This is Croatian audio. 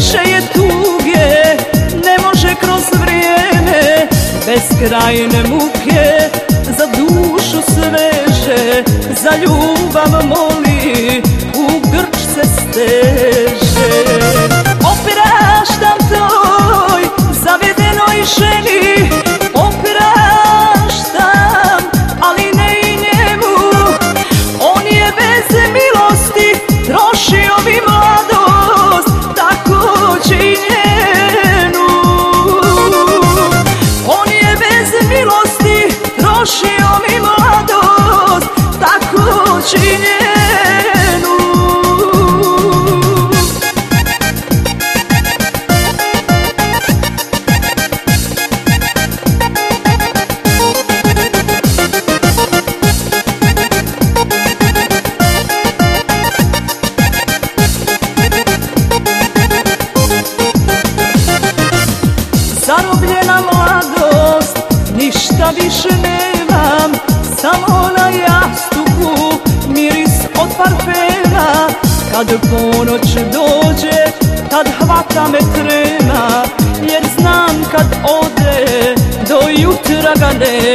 više je tuge, ne može kroz vrijeme, beskrajne muke za dušu sveže, za ljubav moli, u grč se steže. Opraštam toj zavedenoj ženi, opraštam, ali ne i njemu. On je bez milosti trošio mi mladost, takođe i njenu. On je bez milosti trošio mi mladost, takođe i njenu. Zarobljena mladost, ništa više nemam, samo na jastuku miris od parfema. Kad ponoć dođe, tad hvata me trema, jer znam kad ode, do jutra ga nema.